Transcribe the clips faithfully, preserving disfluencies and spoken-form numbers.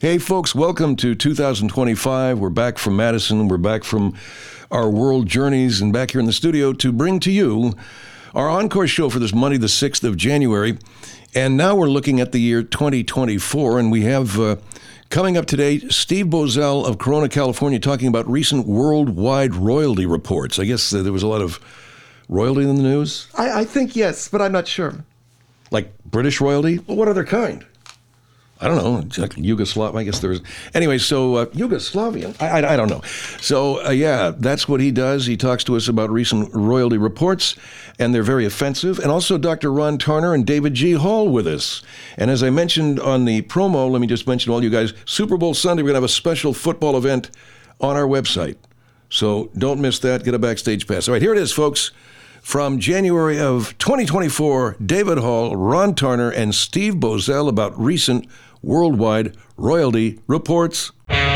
Hey, folks, welcome to two thousand twenty-five. We're back from Madison. We're back from our world journeys and back here in the studio to bring to you our encore show for this Monday, the sixth of January. And now we're looking at the year twenty twenty-four, and we have uh, coming up today Steve Boesel of Corona, California, talking about recent worldwide royalty reports. I guess uh, there was a lot of royalty in the news. I, I think yes, but I'm not sure. Like British royalty? Well, what other kind? I don't know, like Yugoslav, I guess there's... Anyway, so uh, Yugoslavian? I, I, I don't know. So, uh, yeah, that's what he does. He talks to us about recent royalty reports, and they're very offensive. And also Doctor Ron Tarner and David G. Hall with us. And as I mentioned on the promo, let me just mention to all you guys, Super Bowl Sunday, we're going to have a special football event on our website. So don't miss that. Get a backstage pass. All right, here it is, folks. From January of twenty twenty-four, David Hall, Ron Tarner, and Steve Boesel about recent worldwide royalty reports.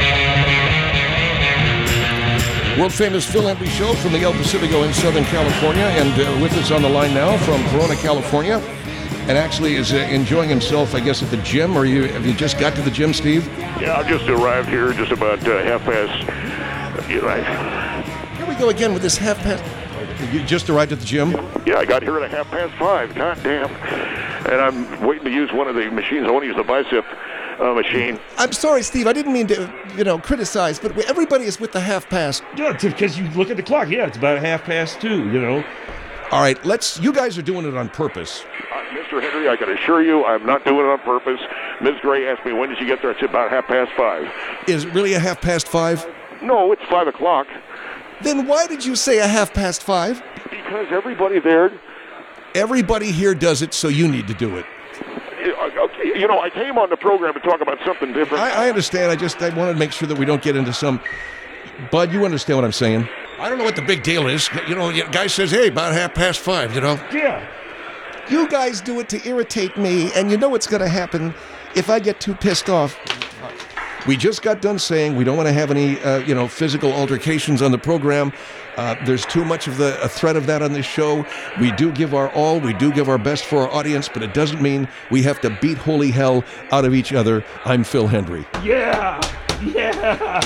World-famous Phil Hendrie Show from the El Pacifico in Southern California, and uh, with us on the line now from Corona, California, and actually is uh, enjoying himself, I guess, at the gym. Or you have you just got to the gym, Steve? Yeah, I just arrived here just about uh, half past. You're right. Here we go again with this half past. You just arrived at the gym? Yeah, I got here at a half past five. God damn. And I'm waiting to use one of the machines. I want to use the bicep uh, machine. I'm sorry, Steve. I didn't mean to, you know, criticize, but everybody is with the half past. Yeah, because you look at the clock. Yeah, it's about half past two, you know. All right, let's, you guys are doing it on purpose. Uh, Mister Hendrie, I can assure you I'm not doing it on purpose. Miz Gray asked me, when did you get there? I said, about half past five. Is it really a half past five? No, it's five o'clock. Then why did you say a half past five? Because everybody there... Everybody here does it, so you need to do it. You know, I came on the program to talk about something different. I, I understand. I just I wanted to make sure that we don't get into some... Bud, you understand what I'm saying? I don't know what the big deal is. You know, the guy says, hey, about half past five, you know? Yeah. You guys do it to irritate me, and you know what's going to happen if I get too pissed off. We just got done saying we don't want to have any, uh, you know, physical altercations on the program. Uh, there's too much of the a threat of that on this show. We do give our all. We do give our best for our audience, but it doesn't mean we have to beat holy hell out of each other. I'm Phil Hendrie. Yeah. Yeah.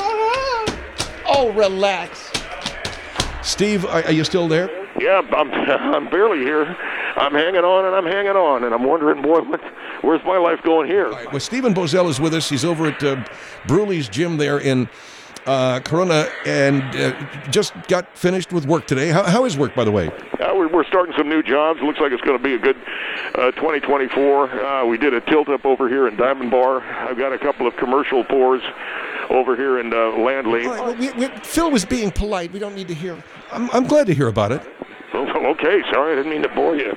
Oh, relax. Steve, are, are you still there? Yeah, I'm, I'm barely here. I'm hanging on and I'm hanging on, and I'm wondering, boy, what, where's my life going here? All right, well, Stephen Boesel is with us. He's over at uh, Bruley's gym there in uh, Corona, and uh, just got finished with work today. How, how is work, by the way? Uh, we're, we're starting some new jobs. Looks like it's going to be a good uh, twenty twenty-four. Uh, we did a tilt-up over here in Diamond Bar. I've got a couple of commercial pours over here in uh, Landley. All right, well, we, we, Phil was being polite. We don't need to hear. I'm, I'm glad to hear about it. Oh, okay, sorry, I didn't mean to bore you.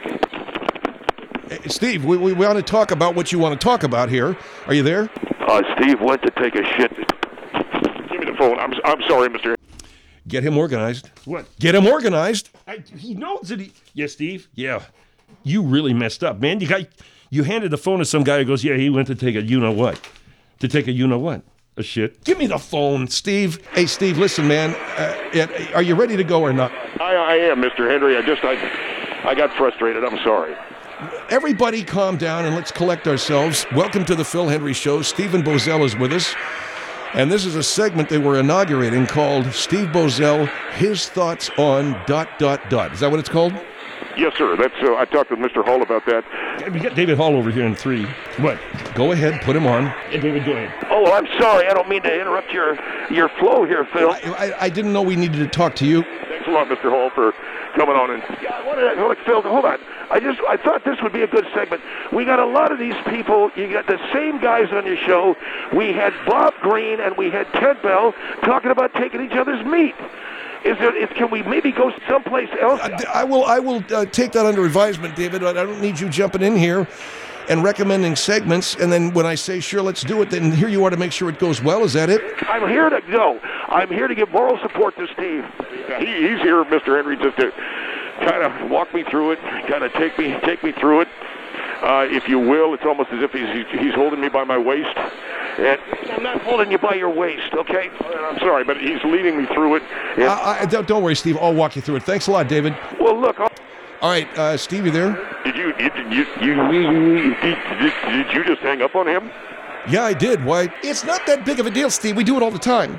Hey, Steve, we, we want to talk about what you want to talk about here. Are you there? Uh, Steve went to take a shit. Give me the phone. I'm I'm sorry, Mister Get him organized. What? Get him organized. I, he knows that he... Yeah, Steve? Yeah. You really messed up, man. You got, you handed the phone to some guy who goes, yeah, he went to take a you-know-what. To take a you-know-what. A shit. Give me the phone. Steve. Hey, Steve, listen, man. Uh, are you ready to go or not? I, I am, Mister Hendrie. I just, I, I got frustrated. I'm sorry. Everybody calm down and let's collect ourselves. Welcome to the Phil Hendrie Show. Stephen Boesel is with us. And this is a segment that we're inaugurating called Steve Boesel, His Thoughts on dot, dot, dot. Is that what it's called? Yes, sir. That's. Uh, I talked with Mister Hall about that. We got David Hall over here in three. What? Go ahead, put him on. Hey, David, go ahead. Oh, I'm sorry. I don't mean to interrupt your your flow here, Phil. I, I, I didn't know we needed to talk to you. Thanks a lot, Mister Hall, for coming on. And yeah, I wanted to, look, Phil, hold on. I just I thought this would be a good segment. We got a lot of these people. You got the same guys on your show. We had Bob Green and we had Ted Bell talking about taking each other's meat. Is there? Is, can we maybe go someplace else? I, I will. I will uh, take that under advisement, David. I don't need you jumping in here and recommending segments. And then when I say sure, let's do it. Then here you are to make sure it goes well. Is that it? I'm here to go. I'm here to give moral support to Steve. He, he's here, Mister Hendrie, just to kind of walk me through it, kind of take me take me through it. Uh, if you will, it's almost as if he's he's holding me by my waist. And I'm not holding you by your waist, okay? I'm sorry, but he's leading me through it. And I, I, don't, don't worry, Steve. I'll walk you through it. Thanks a lot, David. Well, look. I'll All right, uh, Steve, you there? Did you did you, you, you did, did you just hang up on him? Yeah, I did. Why? It's not that big of a deal, Steve. We do it all the time.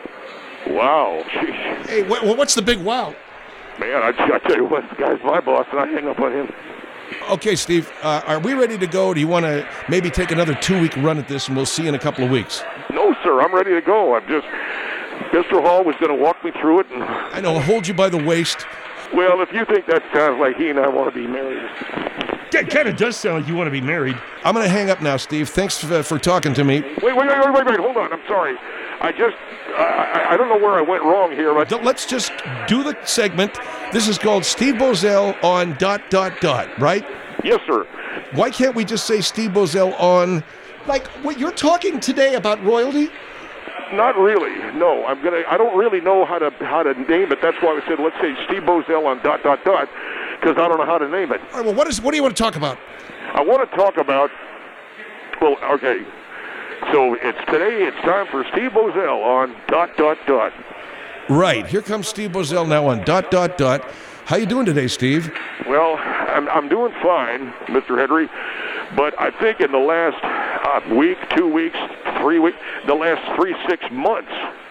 Wow. Jeez. Hey, wh- wh- what's the big wow? Man, I, I tell you what, the guy's my boss, and I hang up on him. Okay, Steve, uh, are we ready to go? Do you want to maybe take another two-week run at this, and we'll see you in a couple of weeks? No, sir, I'm ready to go. I'm just, Mister Hall was going to walk me through it, and I know, hold you by the waist. well, if you think that sounds like he and I want to be married. That kind of does sound like you want to be married. I'm going to hang up now, Steve. Thanks for, for talking to me. Wait, wait, wait, wait, wait, wait, hold on. I'm sorry. I just, I, I, I don't know where I went wrong here, but Don't- Let's just do the segment. This is called Steve Bozell on dot, dot, dot, right? yes, sir. Why can't we just say Steve Bozell on... Like, what you're talking today about royalty? Not really. No, I'm gonna. I don't really know how to how to name it. That's why I said let's say Steve Bozell on dot dot dot, because I don't know how to name it. All right, well, what is? What do you want to talk about? I want to talk about. Well, okay. So it's today. It's time for Steve Bozell on dot dot dot. Right, here comes Steve Bozell now on dot, dot, dot. How you doing today, Steve? Well, I'm I'm doing fine, Mister Henry, but I think in the last uh, week, two weeks, three weeks, the last three six months,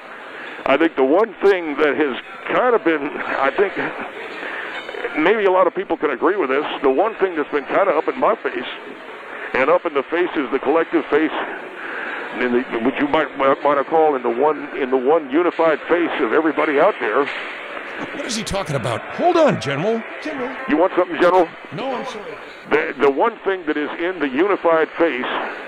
I think the one thing that has kind of been, I think, maybe a lot of people can agree with this. The one thing that's been kind of up in my face, and up in the faces, the collective face, in the, which you might want to call in the one in the one unified face of everybody out there. What is he talking about? Hold on, General. General? You want something, General? No, I'm sorry. The, the one thing that is in the unified face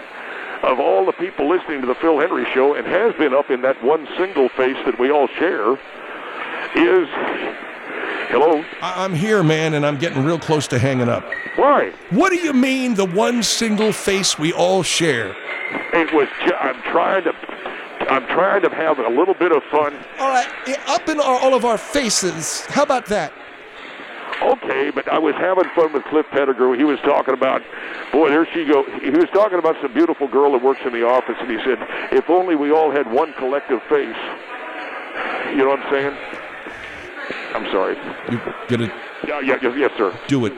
of all the people listening to the Phil Henry Show, and has been up in that one single face that we all share, is, hello? I- I'm here, man, and I'm getting real close to hanging up. Why? What do you mean, the one single face we all share? It was, ju- I'm trying to, I'm trying to have a little bit of fun. All right, eh, up in our, all of our faces. How about that? Okay, but I was having fun with Cliff Pettigrew. He was talking about, boy, there she go. He was talking about some beautiful girl that works in the office, and he said, if only we all had one collective face. You know what I'm saying? I'm sorry. You gonna Yeah, yeah, yes, yes, sir. do it?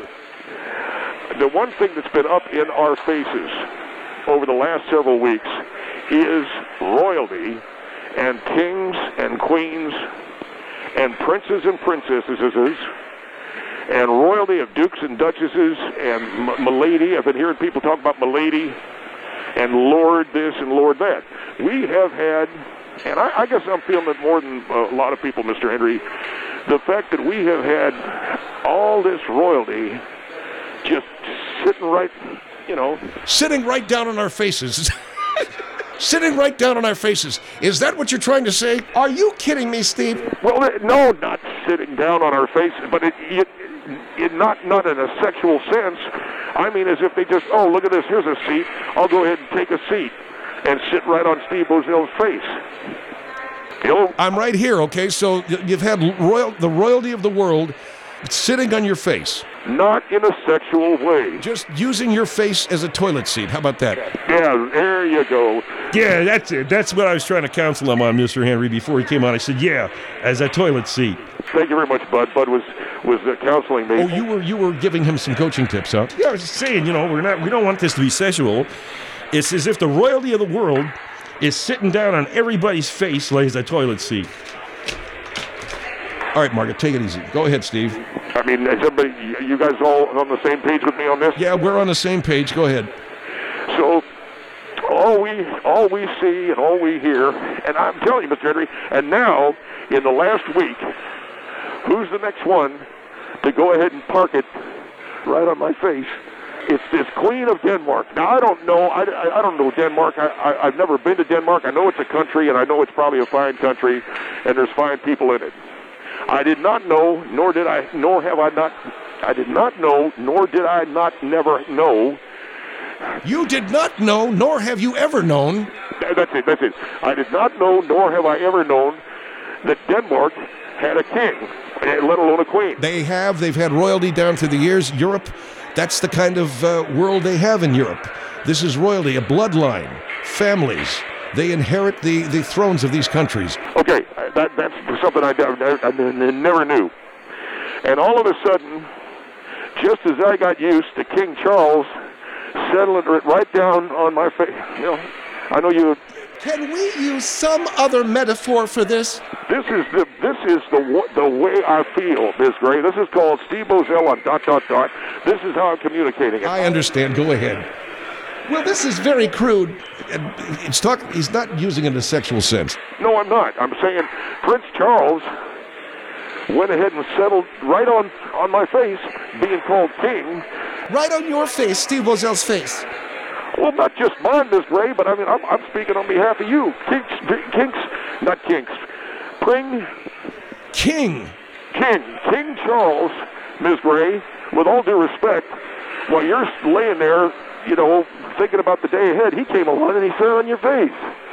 The one thing that's been up in our faces over the last several weeks is royalty and kings and queens and princes and princesses and royalty of dukes and duchesses and m- milady. I've been hearing people talk about milady and lord this and lord that. We have had, and I, I guess I'm feeling it more than a lot of people, Mister Henry, the fact that we have had all this royalty just sitting right, you know. Sitting right down on our faces. Sitting right down on our faces. Is that what you're trying to say? Are you kidding me, Steve? Well, it- no, not sitting down on our faces, but it, it, it not not in a sexual sense. I mean, as if they just, oh, look at this, here's a seat. I'll go ahead and take a seat and sit right on Steve Bozell's face. Hello? I'm right here, okay? So y- you've had royal, the royalty of the world sitting on your face, Not in a sexual way. just using your face as a toilet seat. How about that? Yeah, there you go. Yeah, that's it. That's what I was trying to counsel him on, Mister Henry, before he came on. I said, yeah, as a toilet seat. Thank you very much, Bud. Bud was was uh, counseling me. Oh, you were you were giving him some coaching tips, huh? Yeah, I was just saying, you know, we're not, we don't want this to be sexual. It's as if the royalty of the world is sitting down on everybody's face like a toilet seat. All right, Margaret, take it easy. Go ahead, Steve. I mean, is everybody, you guys all on the same page with me on this? Yeah, we're on the same page. Go ahead. So all we all we see and all we hear, and I'm telling you, Mister Henry, and now in the last week, who's the next one to go ahead and park it right on my face? It's this Queen of Denmark. Now I don't know. I, I, I don't know Denmark. I, I I've never been to Denmark. I know it's a country, and I know it's probably a fine country, and there's fine people in it. I did not know, nor did I, nor have I not. I did not know, nor did I not never know. You did not know, nor have you ever known. That's it, that's it. I did not know, nor have I ever known, that Denmark had a king, let alone a queen. They have. They've had royalty down through the years. Europe, that's the kind of uh, world they have in Europe. This is royalty, a bloodline, families. They inherit the, the thrones of these countries. Okay, that, that's something I, I, I never knew. And all of a sudden, just as I got used to King Charles settling it right down on my face, you know, I know you. Can we use some other metaphor for this? This is the this is the wa- the way I feel, Miss Gray. This is called Steve Bozell on dot dot dot. This is how I'm communicating it. I understand. Go ahead. Well, this is very crude. And It's talk. He's not using it in a sexual sense. No, I'm not. I'm saying Prince Charles went ahead and settled right on on my face, being called king. Right on your face, Steve Bozell's face. Well, not just mine, Miss Gray, but I mean, I'm, I'm speaking on behalf of you. Kinks, Kinks, not Kinks. Pring, King. King, King Charles, Miss Gray, with all due respect, while you're laying there, you know, thinking about the day ahead, he came along and he sat on your face.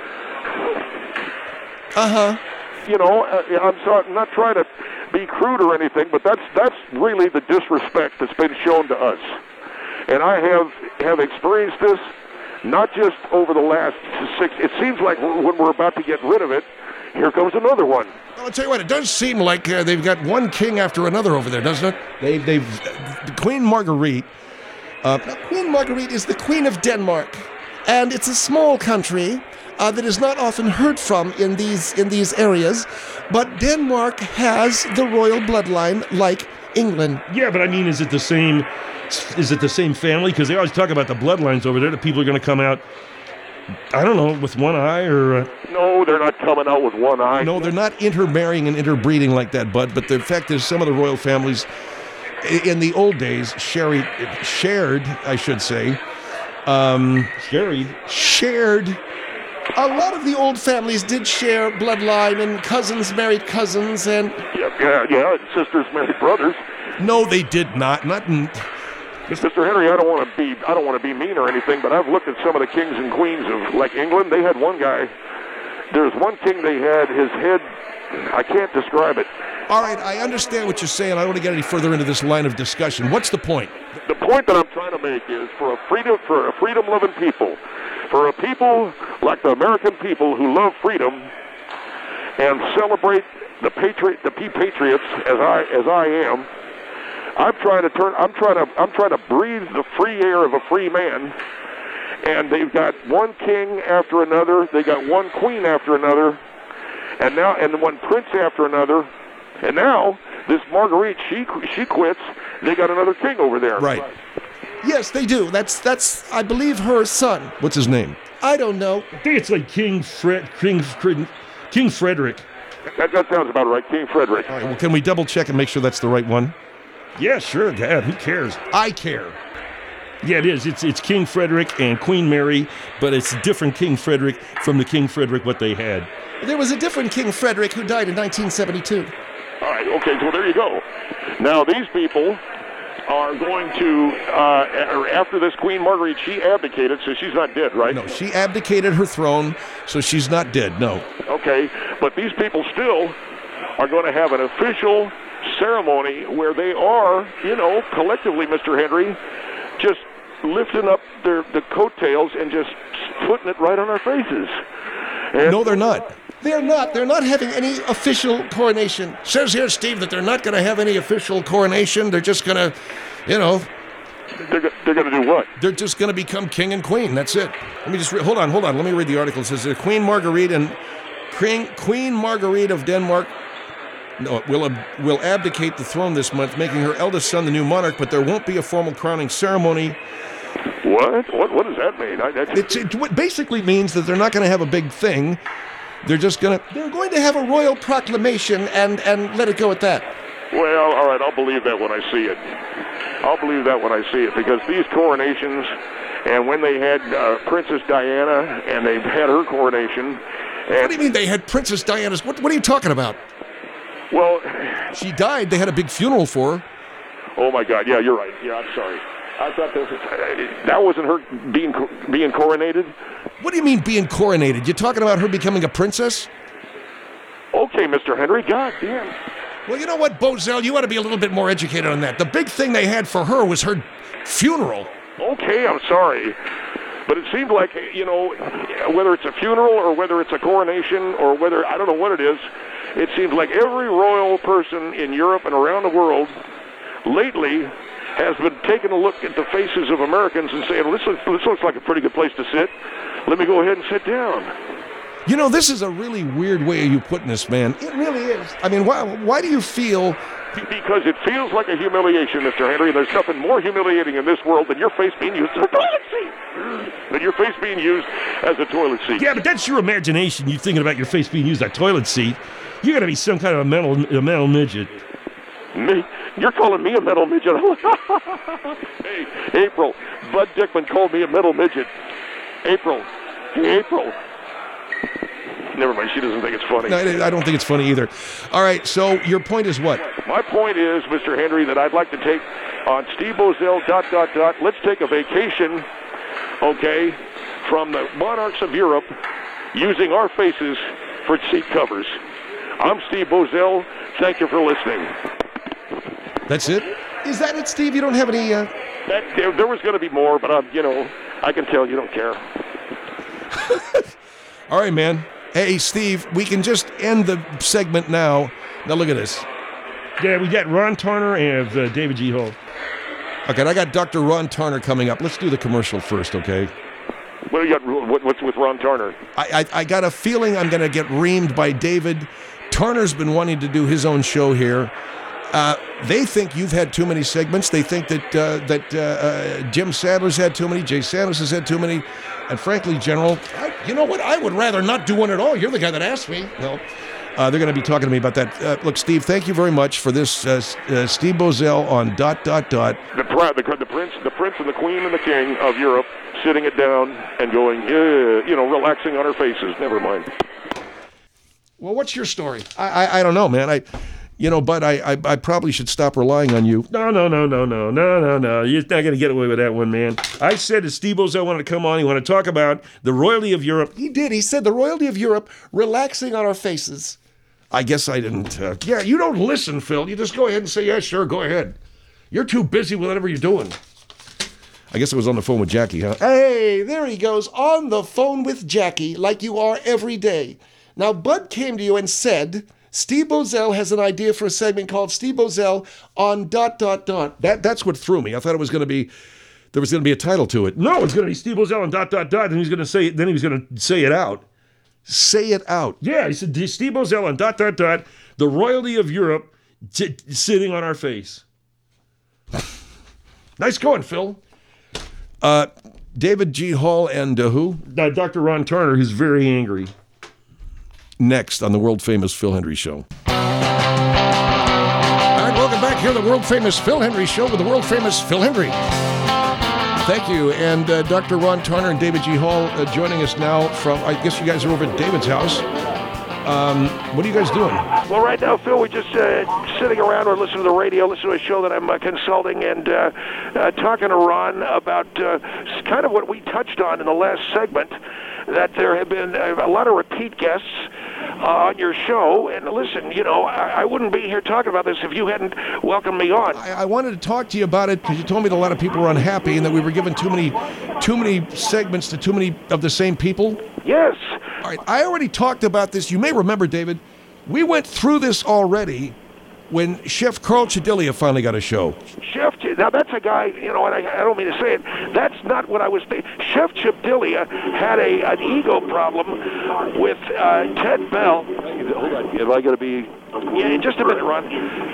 Uh-huh. You know, uh, I'm sorry, I'm not trying to be crude or anything, but that's that's really the disrespect that's been shown to us. And I have have experienced this not just over the last six. It seems like when we're about to get rid of it, here comes another one. I'll tell you what, it does seem like uh, they've got one king after another over there, doesn't it? They, they've uh, Queen Marguerite. Uh, Now, Queen Marguerite is the Queen of Denmark, and it's a small country uh, that is not often heard from in these in these areas. But Denmark has the royal bloodline like England. Yeah, but I mean, is it the same? Is it the same family? Because they always talk about the bloodlines over there. That people are going to come out, I don't know, with one eye or. Uh, No, they're not coming out with one eye. no, they're not intermarrying and interbreeding like that, Bud. But the fact is, some of the royal families i- in the old days shared, shared, I should say, um, Sherry. shared. A lot of the old families did share bloodline, and cousins married cousins, and Yeah, yeah, yeah. and Sisters married brothers. No, they did not. Not in. Mister Henry, I don't want to be I don't want to be mean or anything, but I've looked at some of the kings and queens of like England. They had one guy. There's one king they had. His head, I can't describe it. All right, I understand what you're saying. I don't want to get any further into this line of discussion. What's the point? The point that I'm trying to make is for a freedom for a freedom-loving people, for a people like the American people who love freedom and celebrate the patriot, the P patriots as I as I am. I'm trying to turn. I'm trying to. I'm trying to breathe the free air of a free man. And they've got one king after another. They got one queen after another, and now and one prince after another. And now this Marguerite, she she quits. They got another king over there. Right. yes, they do. That's that's I believe her son. What's his name? I don't know. I think it's like King Fred, King Fred, King Frederick. That, that sounds about right. King Frederick. All right, well, can we double check and make sure that's the right one? Yeah, sure, Dad. Who cares? I care. Yeah, it is. It's it's King Frederick and Queen Mary, but it's a different King Frederick from the King Frederick what they had. There was a different King Frederick who died in nineteen seventy-two. All right, okay, so there you go. Now, these people are going to, uh, after this Queen Marguerite, she abdicated, so she's not dead, right? No, she abdicated her throne, so she's not dead. No. Okay, but these people still are going to have an official ceremony where they are, you know, collectively, Mister Henry, just lifting up their the coattails and just putting it right on our faces. And No, they're not. They're not. They're not having any official coronation. Says here, Steve, that they're not going to have any official coronation. They're just going to, you know, they're, go- they're going to do what? They're just going to become king and queen. That's it. Let me just re- hold on, hold on. Let me read the article. It says uh, Queen Marguerite and Queen, Queen Marguerite of Denmark no, will ab- will abdicate the throne this month, making her eldest son the new monarch. But there won't be a formal crowning ceremony. What? What? What does that mean? I, that's, It's, it what basically means that they're not going to have a big thing. They're just going to. they're going to have a royal proclamation and, and let it go at that. well, all right, I'll believe that when I see it. I'll believe that when I see it, because these coronations, and when they had uh, Princess Diana, and they've had her coronation, What and do you mean they had Princess Diana's? What, what are you talking about? well, She died. They had a big funeral for her. oh my God, yeah, you're right. Yeah, I'm sorry. I thought this was, uh, that wasn't her being co- being coronated. What do you mean being coronated? You're talking about her becoming a princess? Okay, Mister Henry, God damn. Well, you know what, Bozell, you ought to be a little bit more educated on that. The big thing they had for her was her funeral. Okay, I'm sorry. But it seemed like, you know, whether it's a funeral or whether it's a coronation or whether, I don't know what it is, it seems like every royal person in Europe and around the world lately has been taking a look at the faces of Americans and saying, well, this looks, this looks like a pretty good place to sit. Let me go ahead and sit down. You know, this is a really weird way of you putting this, man. It really is. I mean, why, why do you feel... Because it feels like a humiliation, Mister Henry. There's nothing more humiliating in this world than your face being used as a toilet seat. Than your face being used as a toilet seat. Yeah, but that's your imagination. You're thinking about your face being used as a toilet seat. You're going to be some kind of a mental, a mental midget. Me? You're calling me a metal midget? Hey, April. Bud Dickman called me a metal midget. April. Hey, April. Never mind, she doesn't think it's funny. No, I don't think it's funny either. All right, so your point is what? My point is, Mister Henry, that I'd like to take on Steve Bozell, dot, dot, dot, let's take a vacation, okay, from the monarchs of Europe using our faces for seat covers. I'm Steve Bozell. Thank you for listening. That's it? Is that it, Steve? You don't have any... Uh... That, there, there was going to be more, but, um, you know, I can tell you don't care. All right, man. Hey, Steve, we can just end the segment now. Now look at this. Yeah, we got Ron Turner and uh, David G. Hall. Okay, and I got Doctor Ron Turner coming up. Let's do the commercial first, okay? What do you got? What, what's with Ron Turner? I, I, I got a feeling I'm going to get reamed by David. Turner's been wanting to do his own show here. Uh, they think you've had too many segments. They think that uh, that uh, uh, Jim Sadler's had too many, Jay Sanders has had too many, and frankly, General, I, you know what? I would rather not do one at all. You're the guy that asked me. No, uh, they're going to be talking to me about that. Uh, look, Steve, thank you very much for this. Uh, uh, Steve Bozell on dot dot dot. The, the, the prince, the prince, and the queen, and the king of Europe, sitting it down and going, yeah, you know, relaxing on our faces. Never mind. Well, what's your story? I I, I don't know, man. I. You know, but I, I I probably should stop relying on you. No, no, no, no, no, no, no, no. You're not going to get away with that one, man. I said to Steve Bozell wanted to come on. He wanted to talk about the royalty of Europe. He did. He said the royalty of Europe relaxing on our faces. I guess I didn't. Uh, yeah, you don't listen, Phil. You just go ahead and say, yeah, sure, go ahead. You're too busy with whatever you're doing. I guess I was on the phone with Jackie, huh? Hey, there he goes, on the phone with Jackie, like you are every day. Now, Bud came to you and said... Steve Bozell has an idea for a segment called Steve Bozell on dot, dot, dot. That, that's what threw me. I thought it was going to be, there was going to be a title to it. No, it's going to be Steve Bozell on dot, dot, dot, and he's going to say it, then he was going to say it out. Say it out. Yeah, he said Steve Bozell on dot, dot, dot, the royalty of Europe t- sitting on our face. Nice going, Phil. Uh, David G. Hall and uh, who? Uh, Doctor Ron Turner, who's very angry. Next on the world-famous Phil Hendry Show. All right, welcome back here to the world-famous Phil Hendry Show with the world-famous Phil Hendry. Thank you. And uh, Doctor Ron Turner and David G. Hall uh, joining us now from, I guess you guys are over at David's house. Um, what are you guys doing? Well, right now, Phil, we're just uh, sitting around or listening to the radio, listening to a show that I'm uh, consulting, and uh, uh, talking to Ron about uh, kind of what we touched on in the last segment, that there have been a lot of repeat guests uh, on your show. And listen, you know, I, I wouldn't be here talking about this if you hadn't welcomed me on. I, I wanted to talk to you about it because you told me that a lot of people were unhappy and that we were giving too many, too many segments to too many of the same people. Yes. All right, I already talked about this. You may remember, David, we went through this already when Chef Carl Chedilia finally got a show. Chef, now that's a guy, you know, and I, I don't mean to say it, that's not what I was thinking. Chef Chedilia had a an ego problem with uh, Ted Bell. Hold on, am I going to be... Yeah, just a minute, Ron.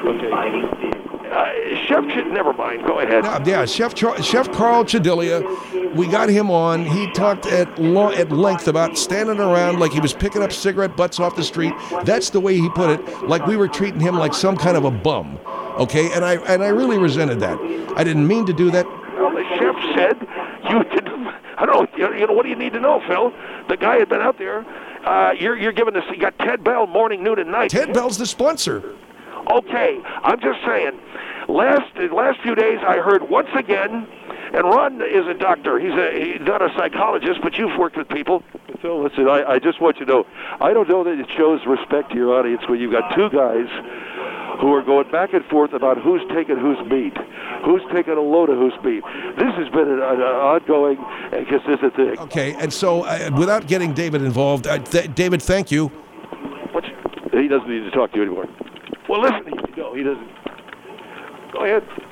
Okay. Uh, Chef, Ch- never mind. Go ahead. No, yeah, Chef Char- Chef Carl Chedilia, we got him on. He talked at lo- at length about standing around like he was picking up cigarette butts off the street. That's the way he put it, like we were treating him like some kind of a bum. Okay, and I and I really resented that. I didn't mean to do that. Well, the chef said you didn't. I don't know. You know, what do you need to know, Phil? The guy had been out there. Uh, you're you're giving this. You got Ted Bell morning, noon, and night. Ted Bell's the sponsor. Okay, I'm just saying. Last the last few days, I heard once again, and Ron is a doctor. He's a he's not a psychologist, but you've worked with people. So listen, I, I just want you to know, I don't know that it shows respect to your audience when you've got two guys who are going back and forth about who's taking whose meat, who's taking a load of whose meat. This has been an, an ongoing and consistent thing. Okay, and so uh, without getting David involved, uh, th- David, thank you. What's, He doesn't need to talk to you anymore. well, listen. No, he doesn't. Go ahead.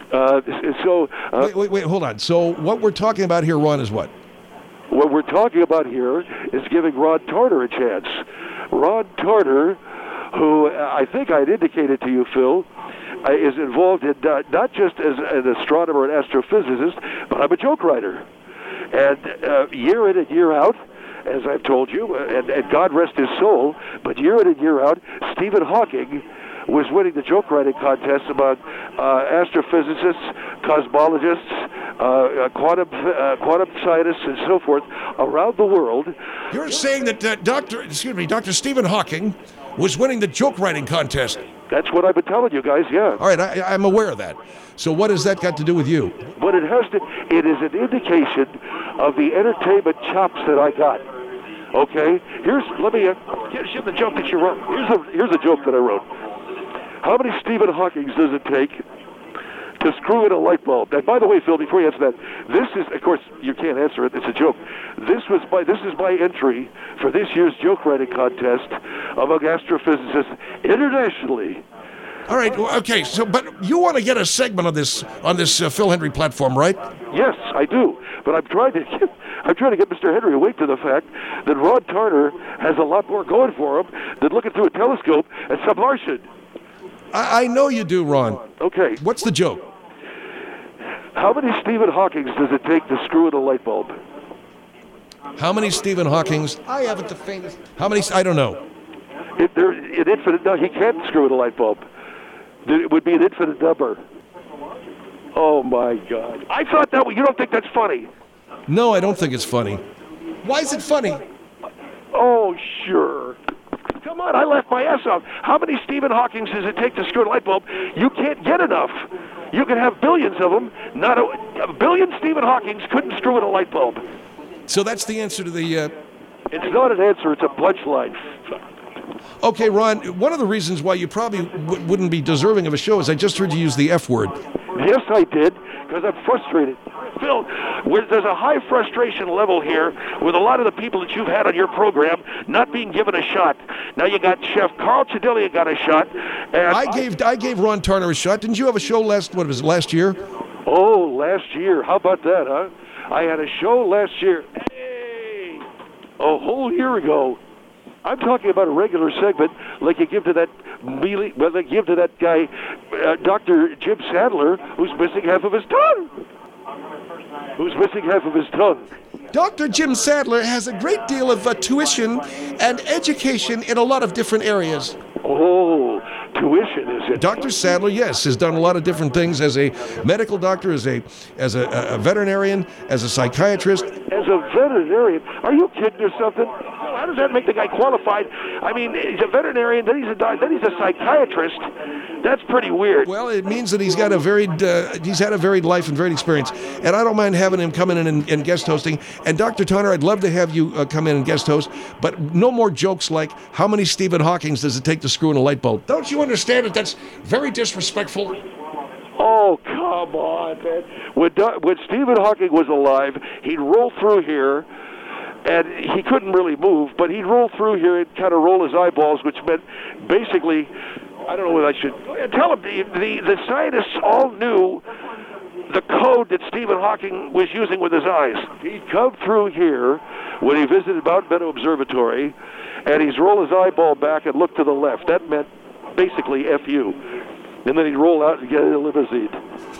Uh, so uh, Wait, wait, wait, hold on. So what we're talking about here, Ron, is what? what we're talking about here is giving Ron Tarter a chance. Ron Tarter, who uh, I think I'd indicated to you, Phil, uh, is involved in uh, not just as an astronomer and astrophysicist, but I'm a joke writer. And uh, year in and year out, as I've told you, uh, and, and God rest his soul, but year in and year out, Stephen Hawking was winning the joke writing contest among uh, astrophysicists, cosmologists, uh, uh, quantum uh, quantum scientists, and so forth around the world. You're saying that uh, Doctor, excuse me, Doctor Stephen Hawking was winning the joke writing contest. That's what I've been telling you guys, yeah. All right, I, I'm aware of that. So what has that got to do with you? But it has to, it is an indication of the entertainment chops that I got. Okay? Here's, let me, uh, here's the joke that you wrote. Here's a, here's a joke that I wrote. How many Stephen Hawkings does it take to screw in a light bulb? And by the way, Phil, before you answer that, this is, of course, you can't answer it. It's a joke. This was my, this is my entry for this year's joke writing contest among astrophysicists internationally. All right, well, okay. So, but you want to get a segment on this on this uh, Phil Hendrie platform, right? Yes, I do. But I'm trying to get, I'm trying to get Mister Henry awake to the fact that Ron Tarter has a lot more going for him than looking through a telescope at some Martian. I, I know you do, Ron. Okay. What's the joke? How many Stephen Hawkings does it take to screw in a light bulb? How many Stephen Hawkings? I haven't the faintest. How many? I don't know. It, there, an infinite. No, he can't screw in a light bulb. It would be an infinite number. Oh my God! I thought that. You don't think that's funny? No, I don't think it's funny. Why is it funny? Oh sure. Come on, I laughed my ass off. How many Stephen Hawkings does it take to screw a light bulb? You can't get enough. You can have billions of them. Not a, a billion Stephen Hawkings couldn't screw in a light bulb. So that's the answer to the. Uh... It's not an answer. It's a punchline. Okay, Ron. One of the reasons why you probably w- wouldn't be deserving of a show is I just heard you use the F word. Yes, I did, because I'm frustrated. Phil, where there's a high frustration level here with a lot of the people that you've had on your program not being given a shot. Now you got Chef Carl Chedilia got a shot. And I gave I gave Ron Tarter a shot. Didn't you have a show last, what was it, last year? Oh, last year. How about that, huh? I had a show last year. Hey! A whole year ago. I'm talking about a regular segment like you give to that mealy, well, like you give to that guy, uh, Doctor Jim Sadler, who's missing half of his tongue. Who's missing half of his tongue. Doctor Jim Sadler has a great deal of uh, tuition and education in a lot of different areas. Oh, tuition, is it? Doctor Sadler, yes, has done a lot of different things as a medical doctor, as a as a, a veterinarian, as a psychiatrist. As a veterinarian? Are you kidding or something? How does that make the guy qualified? I mean, he's a veterinarian, then he's a doc- then he's a psychiatrist. That's pretty weird. Well, it means that he's got a varied, uh, he's had a varied life and varied experience. And I don't mind having him come in and, and guest hosting. And Doctor Tarter, I'd love to have you uh, come in and guest host, but no more jokes like, how many Stephen Hawkings does it take to screw in a light bulb? Don't you understand that that's very disrespectful? Oh, come on, man. When, Do- when Stephen Hawking was alive, he'd roll through here, and he couldn't really move, but he'd roll through here and kind of roll his eyeballs, which meant basically, I don't know what I should tell him. The, the, the scientists all knew the code that Stephen Hawking was using with his eyes. He'd come through here when he visited Mount Meadow Observatory, and he'd roll his eyeball back and look to the left. That meant basically F you. And then he'd roll out and get in a limousine.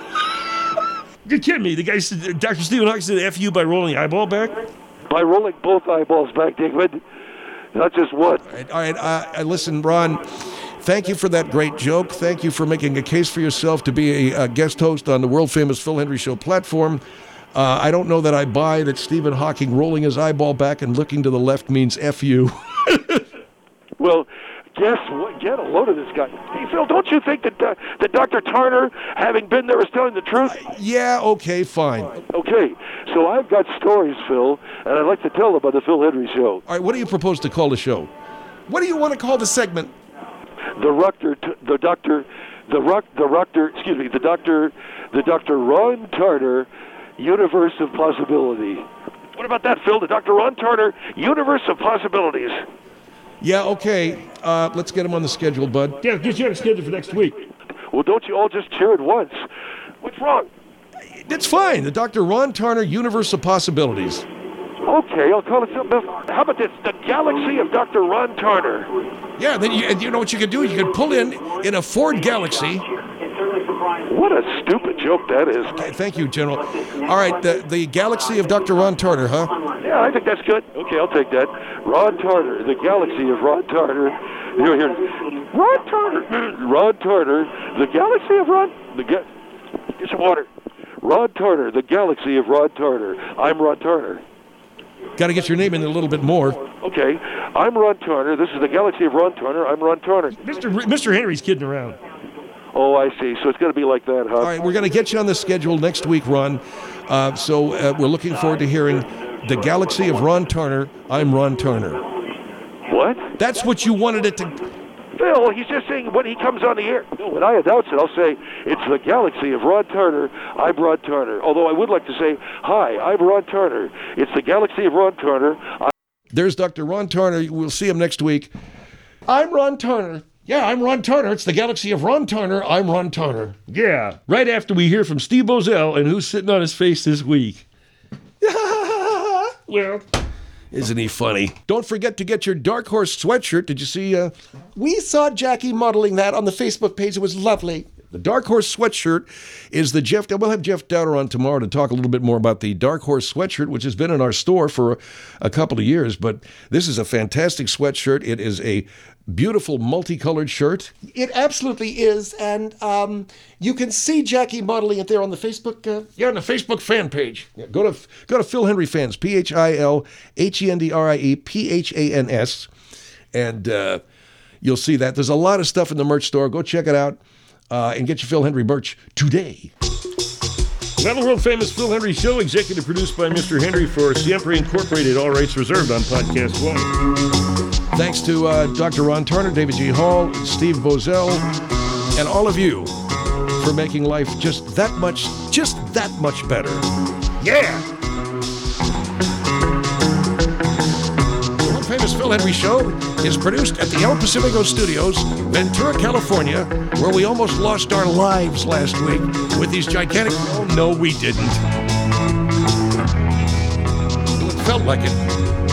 You're kidding me. The guy said, Doctor Stephen Hawking said F you by rolling the eyeball back? By rolling both eyeballs back, Dickman. Not just one. All right, all right uh, listen, Ron, thank you for that great joke. Thank you for making a case for yourself to be a, a guest host on the world-famous Phil Hendrie Show platform. Uh, I don't know that I buy that Stephen Hawking rolling his eyeball back and looking to the left means F you. Well, guess what? Get a load of this guy. Hey, Phil, don't you think that uh, that Doctor Tarter, having been there, is telling the truth? Uh, yeah, okay, fine. Okay, so I've got stories, Phil, and I'd like to tell them about the Phil Hendrie Show. All right, what do you propose to call the show? What do you want to call the segment? The Rucker, the Doctor, the Ruck, the Rucker, excuse me, the Doctor, the Doctor Ron Tarter Universe of Possibility. What about that, Phil? The Doctor Ron Tarter Universe of Possibilities. Yeah, okay. Uh, let's get him on the schedule, bud. Yeah, get you on the schedule for next week. Well, don't you all just cheer at once? What's wrong? It's fine. The Doctor Ron Tarner Universe of Possibilities. Okay, I'll call it something else. How about this? The Galaxy of Doctor Ron Tarner. Yeah, then you, and you know what you could do? You could pull in in a Ford Galaxy. What a stupid joke that is. Okay, thank you, General. All right, the, the Galaxy of Doctor Ron Tarner, huh? Yeah, I think that's good. Okay, I'll take that. Ron Tarner, the Galaxy of Ron Tarner. Here, here. Ron Tarner. Ron Tarner, the Galaxy of Ron. The ga- Get some water. Ron Tarner, the Galaxy of Ron Tarner. I'm Ron Tarner. Got to get your name in a little bit more. Okay, I'm Ron Tarner. This is the Galaxy of Ron Tarner. I'm Ron Tarner. Mister R- Mister Henry's kidding around. Oh, I see. So it's going to be like that, huh? All right, we're going to get you on the schedule next week, Ron. Uh, so uh, we're looking forward to hearing the Galaxy of Ron Tarner. I'm Ron Tarner. What? That's what you wanted it to... Phil, he's just saying when he comes on the air. No, when I announce it, I'll say, it's the Galaxy of Ron Tarner. I'm Ron Tarner. Although I would like to say, hi, I'm Ron Tarner. It's the Galaxy of Ron Tarner. I- There's Doctor Ron Tarner. We'll see him next week. I'm Ron Tarner. Yeah, I'm Ron Tarner. It's the Galaxy of Ron Tarner. I'm Ron Tarner. Yeah, right after we hear from Steve Bozell and who's sitting on his face this week. Well, isn't he funny? Don't forget to get your Dark Horse sweatshirt. Did you see? Uh, We saw Jackie modeling that on the Facebook page. It was lovely. the Dark Horse sweatshirt is the Jeff. We'll have Jeff Dowder on tomorrow to talk a little bit more about the Dark Horse sweatshirt, which has been in our store for a, a couple of years. But this is a fantastic sweatshirt. It is a beautiful multicolored shirt. It absolutely is, and um, you can see Jackie modeling it there on the Facebook. Uh, Yeah, on the Facebook fan page. Yeah, go to go to Phil Henry Fans, P H I L H E N D R I E P H A N S, and uh, you'll see that. There's a lot of stuff in the merch store. Go check it out uh, and get your Phil Henry merch today. Well, the world famous Phil Henry Show, executive produced by Mister Henry for Siempre Incorporated, all rights reserved on Podcast One. Thanks to uh, Doctor Ron Tarner, David G. Hall, Steve Bozell, and all of you for making life just that much, just that much better. Yeah! The world famous Phil Henry Show is produced at the El Pacifico Studios, Ventura, California, where we almost lost our lives last week with these gigantic... Oh, no, we didn't. Well, it felt like it.